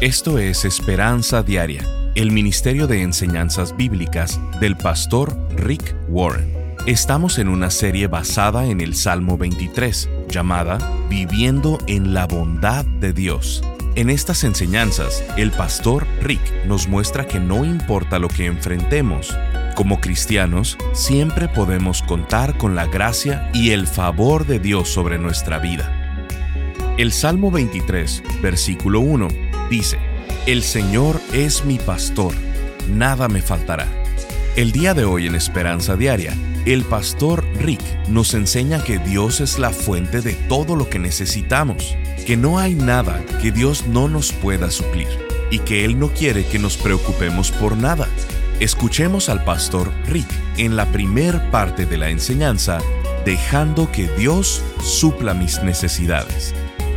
Esto es Esperanza Diaria, el Ministerio de Enseñanzas Bíblicas del pastor Rick Warren. Estamos en una serie basada en el Salmo 23, llamada Viviendo en la Bondad de Dios. En estas enseñanzas, el pastor Rick nos muestra que no importa lo que enfrentemos, como cristianos, siempre podemos contar con la gracia y el favor de Dios sobre nuestra vida. El Salmo 23, versículo 1, dice: El Señor es mi pastor, nada me faltará. El día de hoy en Esperanza Diaria, el pastor Rick nos enseña que Dios es la fuente de todo lo que necesitamos, que no hay nada que Dios no nos pueda suplir y que Él no quiere que nos preocupemos por nada. Escuchemos al pastor Rick en la primer parte de la enseñanza, dejando que Dios supla mis necesidades.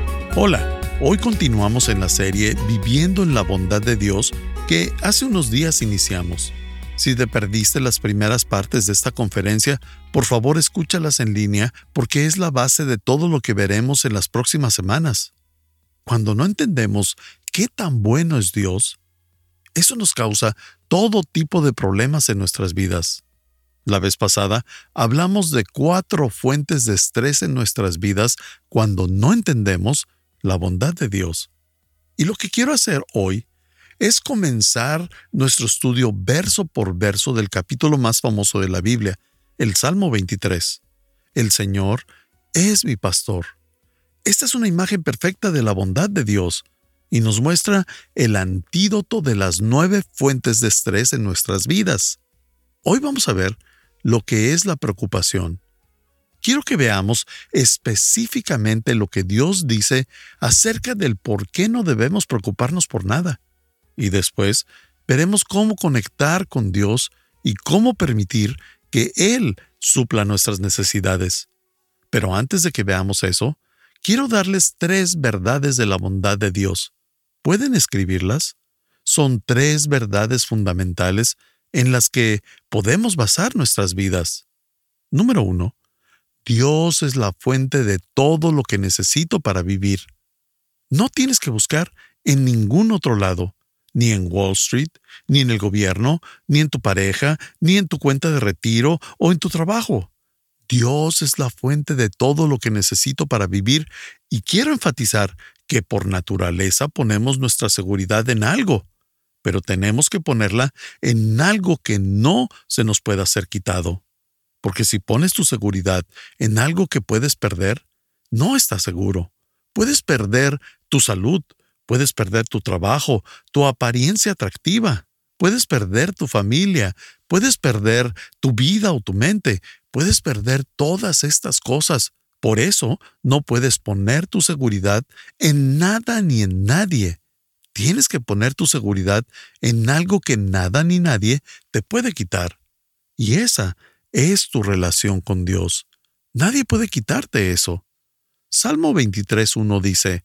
Hola, hoy continuamos en la serie Viviendo en la Bondad de Dios que hace unos días iniciamos. Si te perdiste las primeras partes de esta conferencia, por favor escúchalas en línea porque es la base de todo lo que veremos en las próximas semanas. Cuando no entendemos qué tan bueno es Dios, eso nos causa todo tipo de problemas en nuestras vidas. La vez pasada hablamos de 4 fuentes de estrés en nuestras vidas cuando no entendemos la bondad de Dios. Y lo que quiero hacer hoy es comenzar nuestro estudio verso por verso del capítulo más famoso de la Biblia, el Salmo 23. El Señor es mi pastor. Esta es una imagen perfecta de la bondad de Dios y nos muestra el antídoto de las 9 fuentes de estrés en nuestras vidas. Hoy vamos a ver lo que es la preocupación. Quiero que veamos específicamente lo que Dios dice acerca del por qué no debemos preocuparnos por nada. Y después veremos cómo conectar con Dios y cómo permitir que Él supla nuestras necesidades. Pero antes de que veamos eso, quiero darles 3 verdades de la bondad de Dios. ¿Pueden escribirlas? Son 3 verdades fundamentales en las que podemos basar nuestras vidas. Número 1. Dios es la fuente de todo lo que necesito para vivir. No tienes que buscar en ningún otro lado, ni en Wall Street, ni en el gobierno, ni en tu pareja, ni en tu cuenta de retiro o en tu trabajo. Dios es la fuente de todo lo que necesito para vivir y quiero enfatizar que por naturaleza ponemos nuestra seguridad en algo, pero tenemos que ponerla en algo que no se nos pueda ser quitado. Porque si pones tu seguridad en algo que puedes perder, no estás seguro. Puedes perder tu salud, puedes perder tu trabajo, tu apariencia atractiva, puedes perder tu familia, puedes perder tu vida o tu mente, puedes perder todas estas cosas. Por eso no puedes poner tu seguridad en nada ni en nadie. Tienes que poner tu seguridad en algo que nada ni nadie te puede quitar. Y esa es tu relación con Dios. Nadie puede quitarte eso. Salmo 23:1 dice: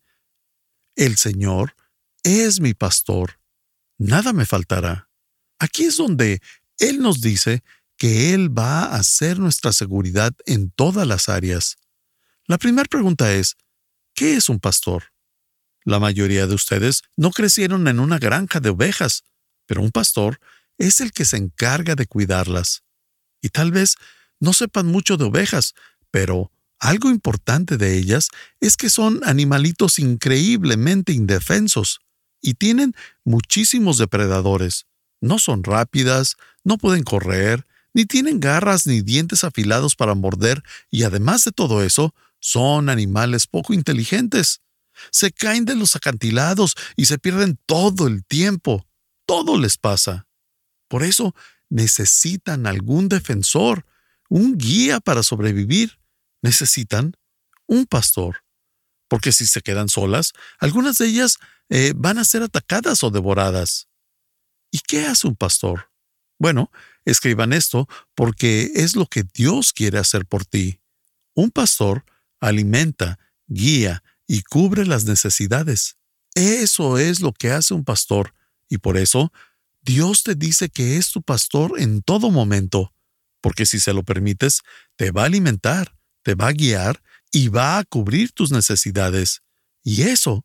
El Señor es mi pastor, nada me faltará. Aquí es donde Él nos dice que Él va a ser nuestra seguridad en todas las áreas. La primera pregunta es: ¿qué es un pastor? La mayoría de ustedes no crecieron en una granja de ovejas, pero un pastor es el que se encarga de cuidarlas. Y tal vez no sepan mucho de ovejas, pero algo importante de ellas es que son animalitos increíblemente indefensos y tienen muchísimos depredadores. No son rápidas, no pueden correr, ni tienen garras ni dientes afilados para morder y además de todo eso, son animales poco inteligentes. Se caen de los acantilados y se pierden todo el tiempo. Todo les pasa. Por eso necesitan algún defensor, un guía para sobrevivir. Necesitan un pastor. Porque si se quedan solas, algunas de ellas van a ser atacadas o devoradas. ¿Y qué hace un pastor? Bueno, escriban esto porque es lo que Dios quiere hacer por ti. Un pastor alimenta, guía y cubre las necesidades. Eso es lo que hace un pastor y por eso Dios te dice que es tu pastor en todo momento, porque si se lo permites, te va a alimentar, te va a guiar y va a cubrir tus necesidades. Y eso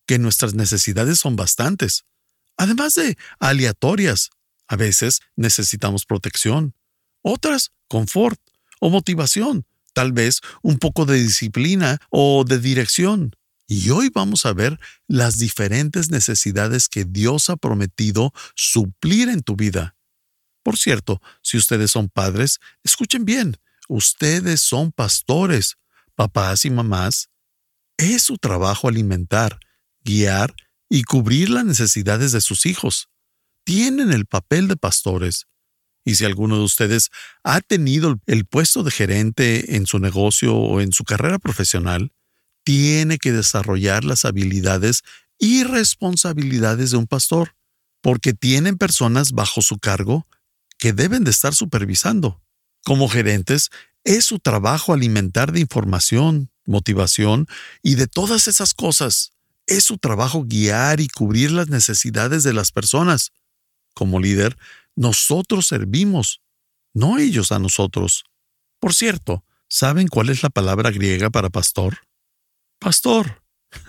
que nuestras necesidades son bastantes, además de aleatorias. A veces necesitamos protección, otras confort o motivación, tal vez un poco de disciplina o de dirección. Y hoy vamos a ver las diferentes necesidades que Dios ha prometido suplir en tu vida. Por cierto, si ustedes son padres, escuchen bien, ustedes son pastores, papás y mamás. Es su trabajo alimentar, guiar y cubrir las necesidades de sus hijos. Tienen el papel de pastores. Y si alguno de ustedes ha tenido el puesto de gerente en su negocio o en su carrera profesional, tiene que desarrollar las habilidades y responsabilidades de un pastor, porque tienen personas bajo su cargo que deben de estar supervisando. Como gerentes, es su trabajo alimentar de información, motivación y de todas esas cosas. Es su trabajo guiar y cubrir las necesidades de las personas. Como líder, nosotros servimos, no ellos a nosotros. Por cierto, ¿saben cuál es la palabra griega para pastor? Pastor.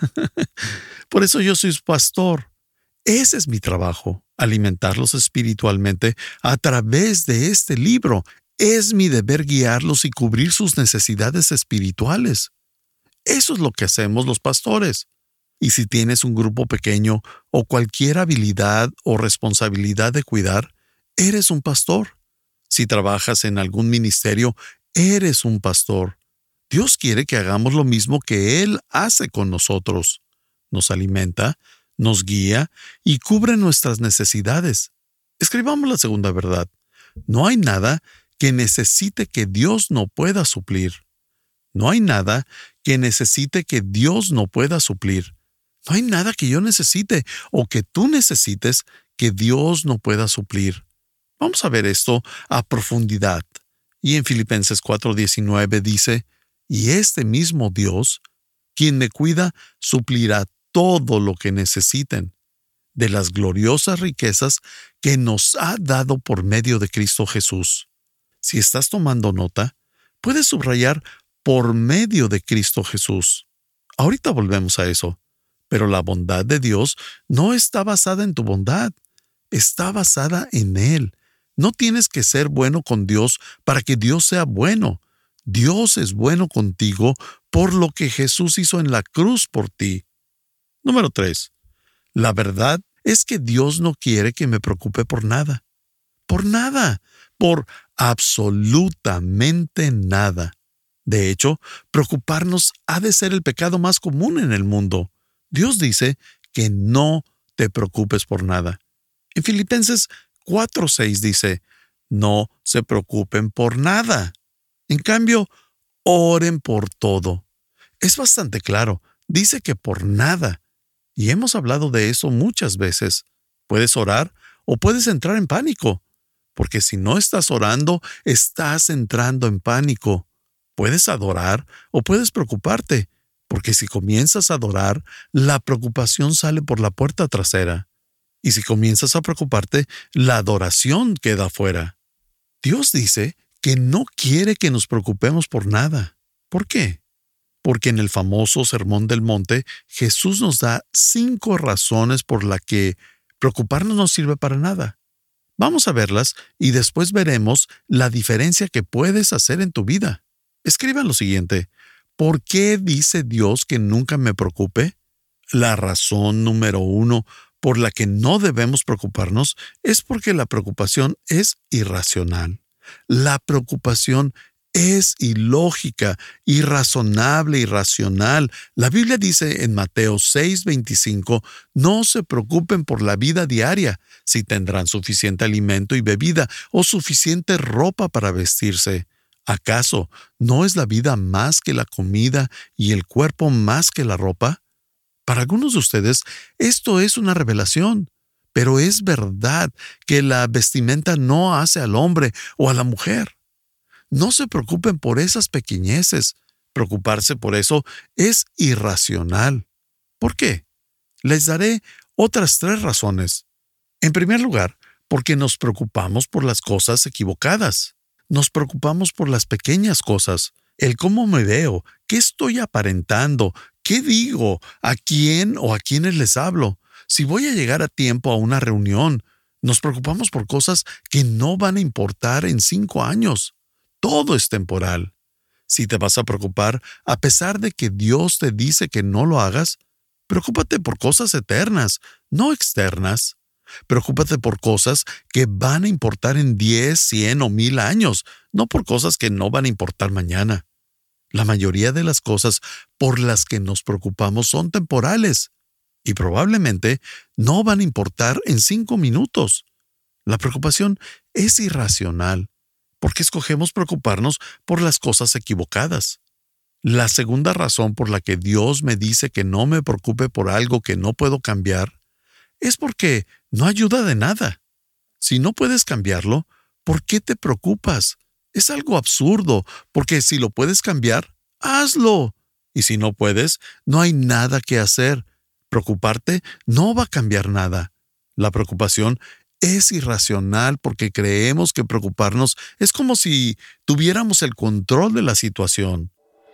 Por eso yo soy su pastor. Ese es mi trabajo, alimentarlos espiritualmente a través de este libro. Es mi deber guiarlos y cubrir sus necesidades espirituales. Eso es lo que hacemos los pastores. Y si tienes un grupo pequeño o cualquier habilidad o responsabilidad de cuidar, eres un pastor. Si trabajas en algún ministerio, eres un pastor. Dios quiere que hagamos lo mismo que Él hace con nosotros. Nos alimenta, nos guía y cubre nuestras necesidades. Escribamos la segunda verdad. No hay nada que necesite que Dios no pueda suplir. No hay nada que necesite que Dios no pueda suplir. No hay nada que yo necesite o que tú necesites que Dios no pueda suplir. Vamos a ver esto a profundidad. Y en Filipenses 4:19 dice, y este mismo Dios, quien me cuida, suplirá todo lo que necesiten, de las gloriosas riquezas que nos ha dado por medio de Cristo Jesús. Si estás tomando nota, puedes subrayar por medio de Cristo Jesús. Ahorita volvemos a eso. Pero la bondad de Dios no está basada en tu bondad, está basada en Él. No tienes que ser bueno con Dios para que Dios sea bueno. Dios es bueno contigo por lo que Jesús hizo en la cruz por ti. Número 3. La verdad es que Dios no quiere que me preocupe por nada. Por nada. Por absolutamente nada. De hecho, preocuparnos ha de ser el pecado más común en el mundo. Dios dice que no te preocupes por nada. En Filipenses 4:6 dice, no se preocupen por nada. En cambio, oren por todo. Es bastante claro. Dice que por nada. Y hemos hablado de eso muchas veces. Puedes orar o puedes entrar en pánico. Porque si no estás orando, estás entrando en pánico. Puedes adorar o puedes preocuparte. Porque si comienzas a adorar, la preocupación sale por la puerta trasera. Y si comienzas a preocuparte, la adoración queda afuera. Dios dice que no quiere que nos preocupemos por nada. ¿Por qué? Porque en el famoso Sermón del Monte, Jesús nos da 5 razones por las que preocuparnos no sirve para nada. Vamos a verlas y después veremos la diferencia que puedes hacer en tu vida. Escriban lo siguiente. ¿Por qué dice Dios que nunca me preocupe? La razón número 1 por la que no debemos preocuparnos es porque la preocupación es irracional. La preocupación es ilógica, irrazonable, irracional. La Biblia dice en Mateo 6:25, no se preocupen por la vida diaria, si tendrán suficiente alimento y bebida o suficiente ropa para vestirse. ¿Acaso no es la vida más que la comida y el cuerpo más que la ropa? Para algunos de ustedes, esto es una revelación, pero es verdad que la vestimenta no hace al hombre o a la mujer. No se preocupen por esas pequeñeces. Preocuparse por eso es irracional. ¿Por qué? Les daré otras 3 razones. En primer lugar, porque nos preocupamos por las cosas equivocadas. Nos preocupamos por las pequeñas cosas, el cómo me veo, qué estoy aparentando, ¿Qué digo? ¿A quién o a quiénes les hablo? Si voy a llegar a tiempo a una reunión, nos preocupamos por cosas que no van a importar en 5 años. Todo es temporal. Si te vas a preocupar, a pesar de que Dios te dice que no lo hagas, preocúpate por cosas eternas, no externas. Preocúpate por cosas que van a importar en 10, 100 o 1000 años, no por cosas que no van a importar mañana. La mayoría de las cosas por las que nos preocupamos son temporales y probablemente no van a importar en 5 minutos. La preocupación es irracional porque escogemos preocuparnos por las cosas equivocadas. La segunda razón por la que Dios me dice que no me preocupe por algo que no puedo cambiar es porque no ayuda de nada. Si no puedes cambiarlo, ¿por qué te preocupas? Es algo absurdo, porque si lo puedes cambiar, hazlo. Y si no puedes, no hay nada que hacer. Preocuparte no va a cambiar nada. La preocupación es irracional porque creemos que preocuparnos es como si tuviéramos el control de la situación.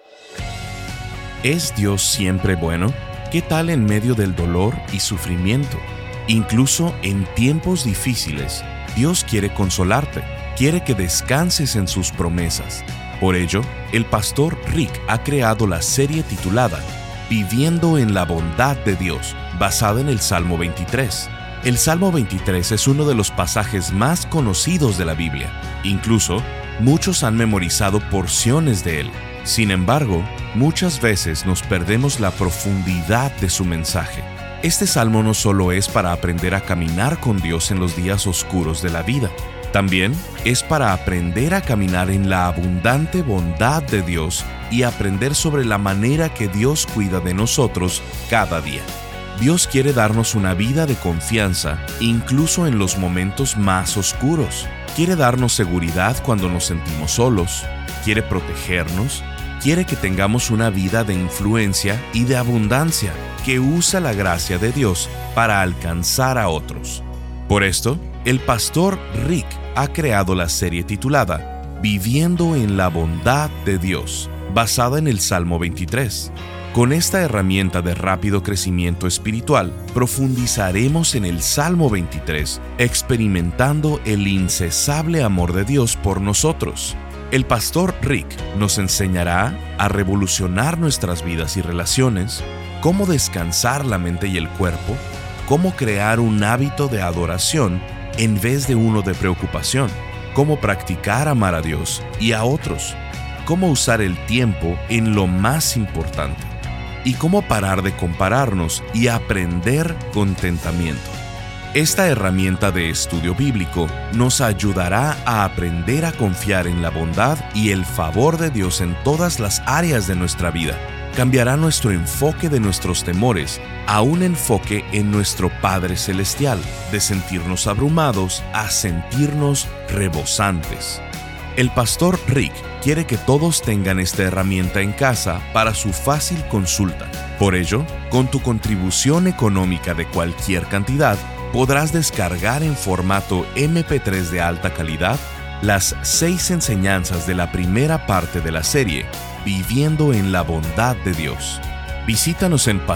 ¿Es Dios siempre bueno? ¿Qué tal en medio del dolor y sufrimiento? Incluso en tiempos difíciles, Dios quiere consolarte, quiere que descanses en sus promesas. Por ello, el pastor Rick ha creado la serie titulada Viviendo en la bondad de Dios, basada en el Salmo 23. El Salmo 23 es uno de los pasajes más conocidos de la Biblia. Incluso, muchos han memorizado porciones de él. Sin embargo, muchas veces nos perdemos la profundidad de su mensaje. Este salmo no solo es para aprender a caminar con Dios en los días oscuros de la vida, también es para aprender a caminar en la abundante bondad de Dios y aprender sobre la manera que Dios cuida de nosotros cada día. Dios quiere darnos una vida de confianza, incluso en los momentos más oscuros. Quiere darnos seguridad cuando nos sentimos solos, quiere protegernos, quiere que tengamos una vida de influencia y de abundancia, que usa la gracia de Dios para alcanzar a otros. Por esto, el pastor Rick ha creado la serie titulada Viviendo en la bondad de Dios, basada en el Salmo 23. Con esta herramienta de rápido crecimiento espiritual, profundizaremos en el Salmo 23, experimentando el incesable amor de Dios por nosotros. El pastor Rick nos enseñará a revolucionar nuestras vidas y relaciones, cómo descansar la mente y el cuerpo, cómo crear un hábito de adoración en vez de uno de preocupación, cómo practicar amar a Dios y a otros, cómo usar el tiempo en lo más importante y cómo parar de compararnos y aprender contentamiento. Esta herramienta de estudio bíblico nos ayudará a aprender a confiar en la bondad y el favor de Dios en todas las áreas de nuestra vida. Cambiará nuestro enfoque de nuestros temores a un enfoque en nuestro Padre Celestial, de sentirnos abrumados a sentirnos rebosantes. El pastor Rick quiere que todos tengan esta herramienta en casa para su fácil consulta. Por ello, con tu contribución económica de cualquier cantidad, podrás descargar en formato MP3 de alta calidad las 6 enseñanzas de la primera parte de la serie, Viviendo en la bondad de Dios. Visítanos en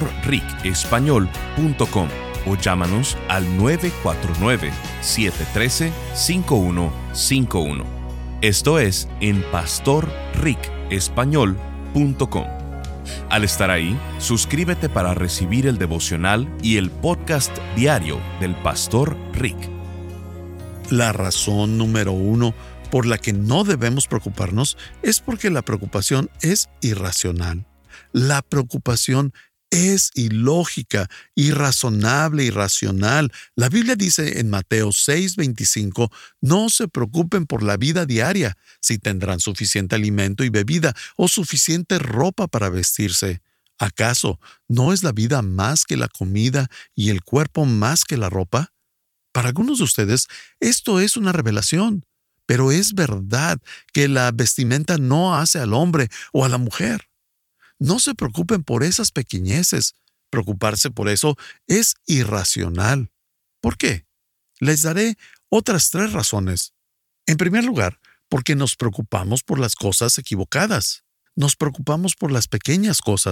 pastorricespañol.com o llámanos al 949-713-5151. Esto es en pastorricespañol.com. Al estar ahí, suscríbete para recibir el devocional y el podcast diario del pastor Rick. La razón número 1 por la que no debemos preocuparnos es porque la preocupación es irracional. La preocupación es ilógica, irrazonable, irracional. La Biblia dice en Mateo 6:25, no se preocupen por la vida diaria, si tendrán suficiente alimento y bebida o suficiente ropa para vestirse. ¿Acaso no es la vida más que la comida y el cuerpo más que la ropa? Para algunos de ustedes, esto es una revelación, pero es verdad que la vestimenta no hace al hombre o a la mujer. No se preocupen por esas pequeñeces. Preocuparse por eso es irracional. ¿Por qué? Les daré otras 3 razones. En primer lugar, porque nos preocupamos por las cosas equivocadas. Nos preocupamos por las pequeñas cosas.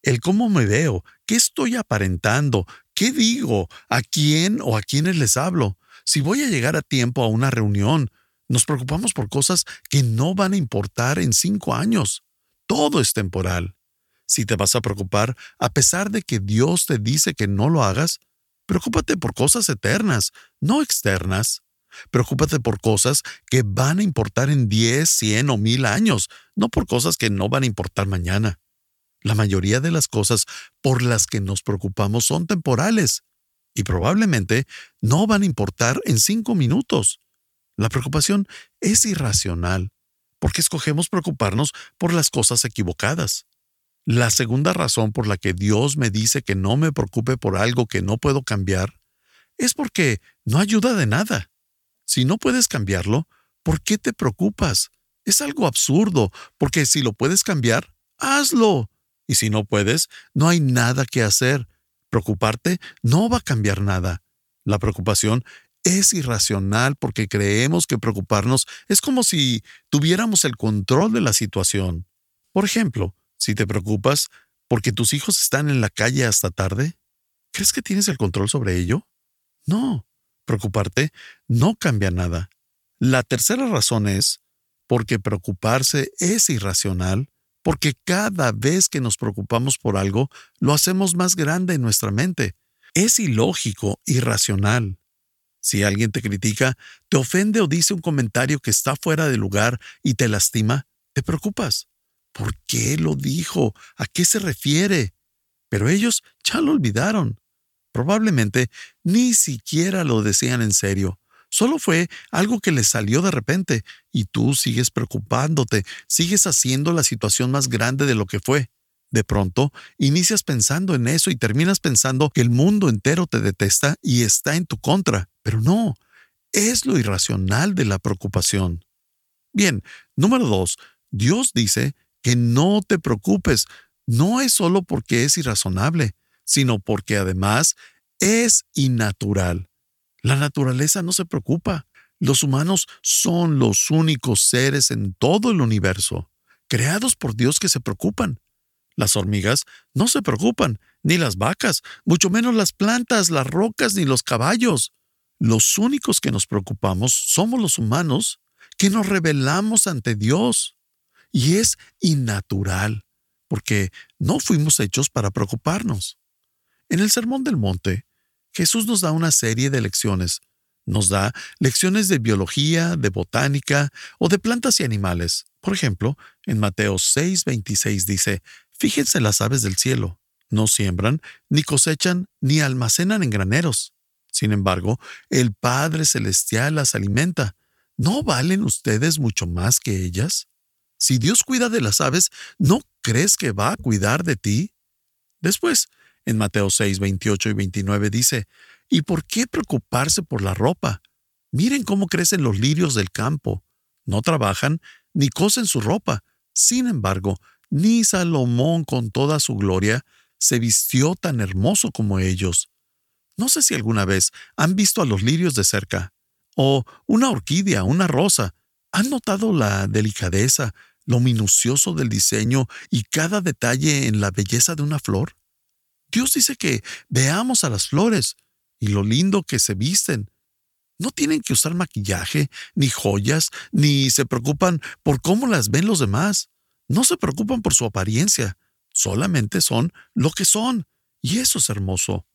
el cómo me veo, qué estoy aparentando, qué digo, a quién o a quiénes les hablo, si voy a llegar a tiempo a una reunión. Nos preocupamos por cosas que no van a importar en 5 años. Todo es temporal. Si te vas a preocupar, a pesar de que Dios te dice que no lo hagas, preocúpate por cosas eternas, no externas. Preocúpate por cosas que van a importar en 10, 100 o 1000 años, no por cosas que no van a importar mañana. La mayoría de las cosas por las que nos preocupamos son temporales y probablemente no van a importar en 5 minutos. La preocupación es irracional porque escogemos preocuparnos por las cosas equivocadas. La segunda razón por la que Dios me dice que no me preocupe por algo que no puedo cambiar es porque no ayuda de nada. Si no puedes cambiarlo, ¿por qué te preocupas? Es algo absurdo, porque si lo puedes cambiar, hazlo. Y si no puedes, no hay nada que hacer. Preocuparte no va a cambiar nada. La preocupación es irracional porque creemos que preocuparnos es como si tuviéramos el control de la situación. Por ejemplo, si te preocupas porque tus hijos están en la calle hasta tarde, ¿crees que tienes el control sobre ello? No. Preocuparte no cambia nada. La tercera razón es porque preocuparse es irracional, porque cada vez que nos preocupamos por algo, lo hacemos más grande en nuestra mente. Es ilógico, irracional. Si alguien te critica, te ofende o dice un comentario que está fuera de lugar y te lastima, te preocupas. ¿Por qué lo dijo? ¿A qué se refiere? Pero ellos ya lo olvidaron. Probablemente ni siquiera lo decían en serio. Solo fue algo que les salió de repente y tú sigues preocupándote, sigues haciendo la situación más grande de lo que fue. De pronto, inicias pensando en eso y terminas pensando que el mundo entero te detesta y está en tu contra. Pero no, es lo irracional de la preocupación. Bien, número 2. Dios dice que no te preocupes. No es solo porque es irrazonable, sino porque además es innatural. La naturaleza no se preocupa. Los humanos son los únicos seres en todo el universo, creados por Dios, que se preocupan. Las hormigas no se preocupan, ni las vacas, mucho menos las plantas, las rocas, ni los caballos. Los únicos que nos preocupamos somos los humanos, que nos rebelamos ante Dios. Y es innatural, porque no fuimos hechos para preocuparnos. En el Sermón del Monte, Jesús nos da una serie de lecciones. Nos da lecciones de biología, de botánica o de plantas y animales. Por ejemplo, en Mateo 6:26 dice: «Fíjense las aves del cielo. No siembran, ni cosechan, ni almacenan en graneros. Sin embargo, el Padre Celestial las alimenta. ¿No valen ustedes mucho más que ellas? Si Dios cuida de las aves, ¿no crees que va a cuidar de ti?» Después, en Mateo 6:28 y 29 dice: «¿Y por qué preocuparse por la ropa? Miren cómo crecen los lirios del campo. No trabajan ni cosen su ropa. Sin embargo, ni Salomón con toda su gloria se vistió tan hermoso como ellos». No sé si alguna vez han visto a los lirios de cerca, o una orquídea, una rosa. ¿Han notado la delicadeza, lo minucioso del diseño y cada detalle en la belleza de una flor? Dios dice que veamos a las flores y lo lindo que se visten. No tienen que usar maquillaje, ni joyas, ni se preocupan por cómo las ven los demás. No se preocupan por su apariencia. Solamente son lo que son. Y eso es hermoso.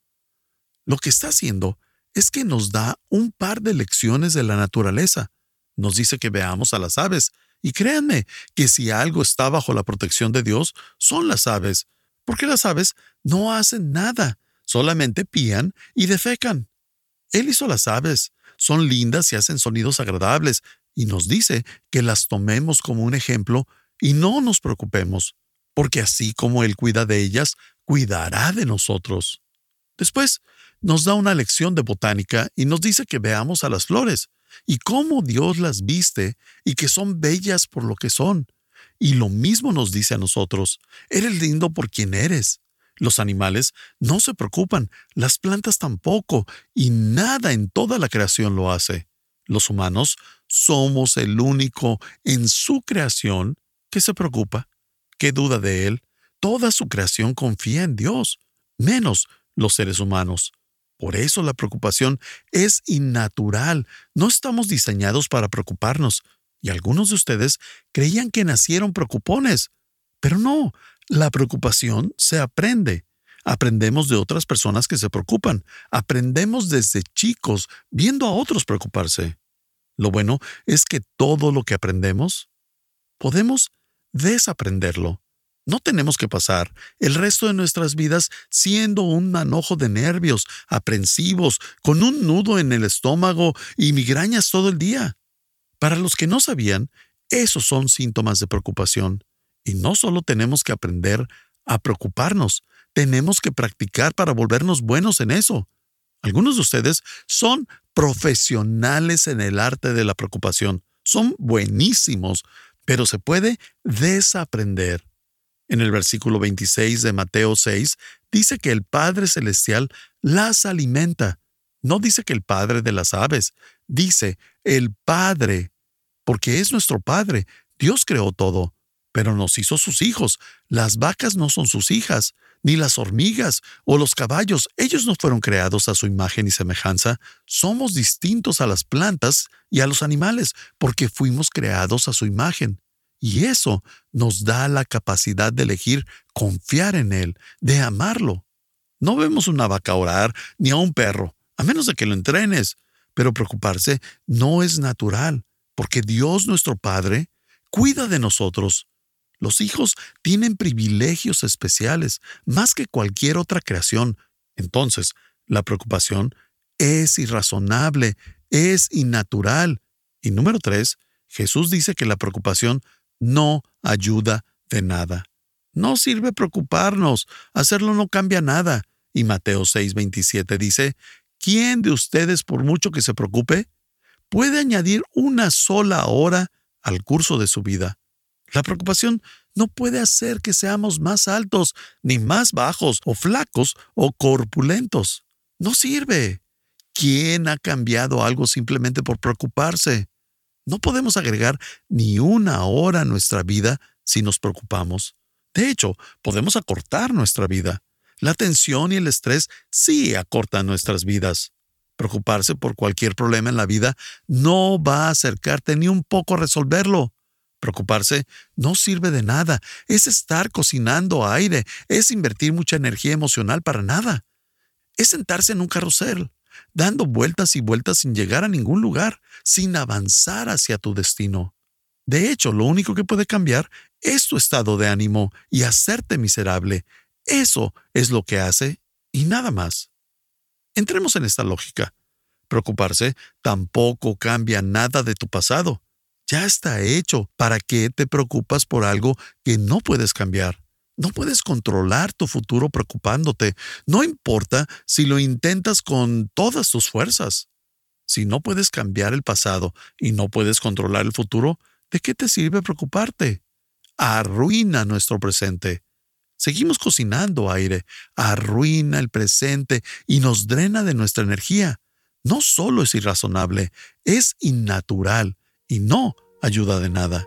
Lo que está haciendo es que nos da un par de lecciones de la naturaleza. Nos dice que veamos a las aves. Y créanme que si algo está bajo la protección de Dios, son las aves. Porque las aves no hacen nada, solamente pían y defecan. Él hizo las aves, son lindas y hacen sonidos agradables, y nos dice que las tomemos como un ejemplo y no nos preocupemos, porque así como Él cuida de ellas, cuidará de nosotros. Después, nos da una lección de botánica y nos dice que veamos a las flores, y cómo Dios las viste, y que son bellas por lo que son. Y lo mismo nos dice a nosotros: eres lindo por quien eres. Los animales no se preocupan, las plantas tampoco, y nada en toda la creación lo hace. Los humanos somos el único en su creación que se preocupa, que duda de Él, Toda su creación confía en Dios, menos los seres humanos. Por eso la preocupación es innatural. No estamos diseñados para preocuparnos. Y algunos de ustedes creían que nacieron preocupones. Pero no, la preocupación se aprende. Aprendemos de otras personas que se preocupan. Aprendemos desde chicos viendo a otros preocuparse. Lo bueno es que todo lo que aprendemos, podemos desaprenderlo. No tenemos que pasar el resto de nuestras vidas siendo un manojo de nervios, aprensivos, con un nudo en el estómago y migrañas todo el día. Para los que no sabían, esos son síntomas de preocupación. Y no solo tenemos que aprender a preocuparnos, tenemos que practicar para volvernos buenos en eso. Algunos de ustedes son profesionales en el arte de la preocupación. Son buenísimos, pero se puede desaprender. En el versículo 26 de Mateo 6, dice que el Padre Celestial las alimenta. No dice que el Padre de las aves, dice el Padre, porque es nuestro Padre. Dios creó todo, pero nos hizo sus hijos. Las vacas no son sus hijas, ni las hormigas o los caballos. Ellos no fueron creados a su imagen y semejanza. Somos distintos a las plantas y a los animales, porque fuimos creados a su imagen. Y eso nos da la capacidad de elegir confiar en Él, de amarlo. No vemos una vaca orar ni a un perro, a menos de que lo entrenes. Pero preocuparse no es natural, porque Dios nuestro Padre cuida de nosotros. Los hijos tienen privilegios especiales, más que cualquier otra creación. Entonces, la preocupación es irrazonable, es innatural. Y número 3, Jesús dice que la preocupación no ayuda de nada. No sirve preocuparnos, hacerlo no cambia nada. Y Mateo 6:27 dice, ¿quién de ustedes, por mucho que se preocupe, puede añadir una sola hora al curso de su vida? La preocupación no puede hacer que seamos más altos, ni más bajos, o flacos, o corpulentos. No sirve. ¿Quién ha cambiado algo simplemente por preocuparse? No podemos agregar ni una hora a nuestra vida si nos preocupamos. De hecho, podemos acortar nuestra vida. La tensión y el estrés sí acortan nuestras vidas. Preocuparse por cualquier problema en la vida no va a acercarte ni un poco a resolverlo. Preocuparse no sirve de nada. Es estar cocinando aire. Es invertir mucha energía emocional para nada. Es sentarse en un carrusel, dando vueltas y vueltas sin llegar a ningún lugar, sin avanzar hacia tu destino. De hecho, lo único que puede cambiar es tu estado de ánimo y hacerte miserable. Eso es lo que hace y nada más. Entremos en esta lógica. Preocuparse tampoco cambia nada de tu pasado. Ya está hecho. ¿Para qué te preocupas por algo que no puedes cambiar? No puedes controlar tu futuro preocupándote. No importa si lo intentas con todas tus fuerzas. Si no puedes cambiar el pasado y no puedes controlar el futuro, ¿de qué te sirve preocuparte? Arruina nuestro presente. Seguimos cocinando aire, arruina el presente y nos drena de nuestra energía. No solo es irrazonable, es innatural y no ayuda de nada.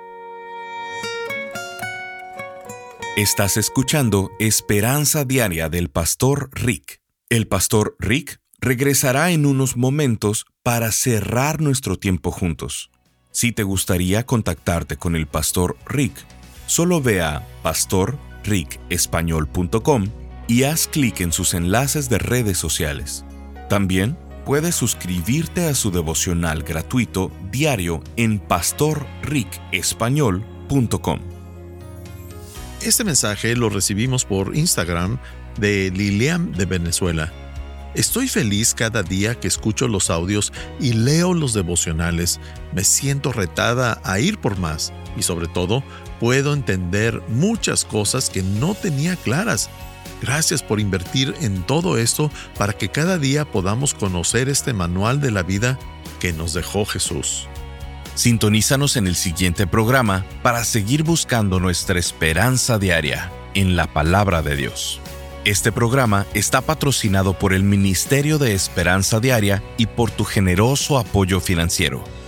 Estás escuchando Esperanza Diaria del Pastor Rick. El Pastor Rick regresará en unos momentos para cerrar nuestro tiempo juntos. Si te gustaría contactarte con el Pastor Rick, solo ve a pastorricespañol.com y haz clic en sus enlaces de redes sociales. También puedes suscribirte a su devocional gratuito diario en pastorricespañol.com. Este mensaje lo recibimos por Instagram de Lilian de Venezuela. Estoy feliz cada día que escucho los audios y leo los devocionales. Me siento retada a ir por más y sobre todo puedo entender muchas cosas que no tenía claras. Gracias por invertir en todo esto para que cada día podamos conocer este manual de la vida que nos dejó Jesús. Sintonízanos en el siguiente programa para seguir buscando nuestra esperanza diaria en la Palabra de Dios. Este programa está patrocinado por el Ministerio de Esperanza Diaria y por tu generoso apoyo financiero.